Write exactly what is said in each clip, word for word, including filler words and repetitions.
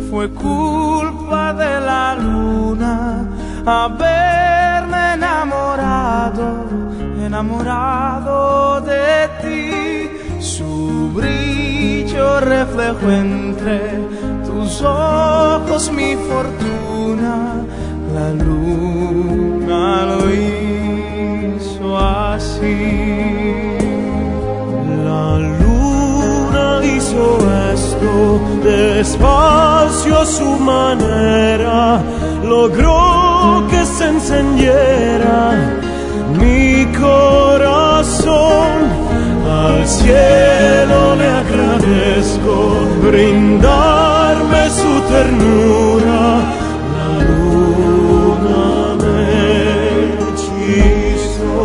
fue culpa de la luna haberme enamorado, enamorado de ti. Su brillo reflejó entre tus ojos mi fortuna, la luna lo hizo así. La luna hizo esto despacio a su manera, logró que se encendiera mi corazón. Al cielo le agradezco brindarme su ternura, la luna me hechizó.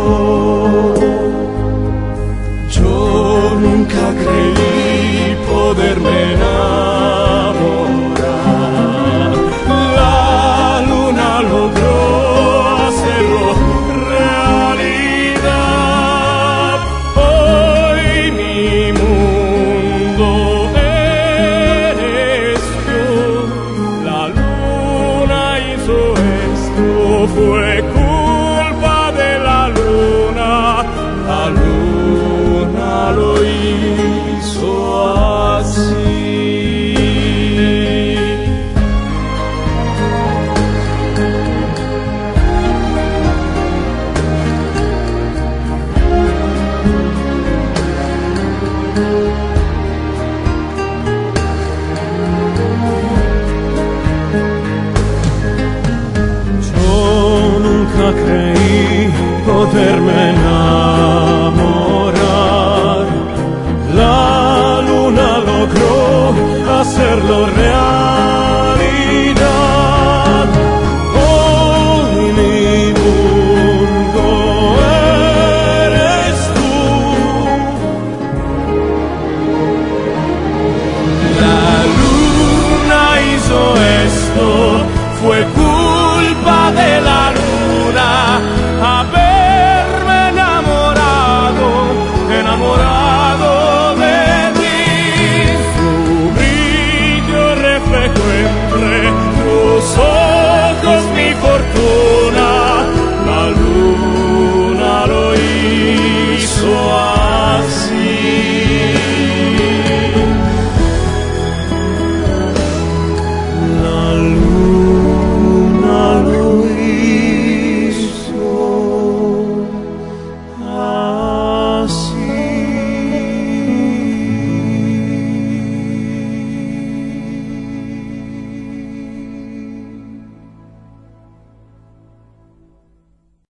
Yo nunca creí poderme enamorar, la luna logró hacerlo realidad. Hoy mi mundo eres tú, la luna hizo esto, fue culpa de la luna, la luna lo hizo así. Yo nunca creí poderme enamorar, la luna logró hacerlo real.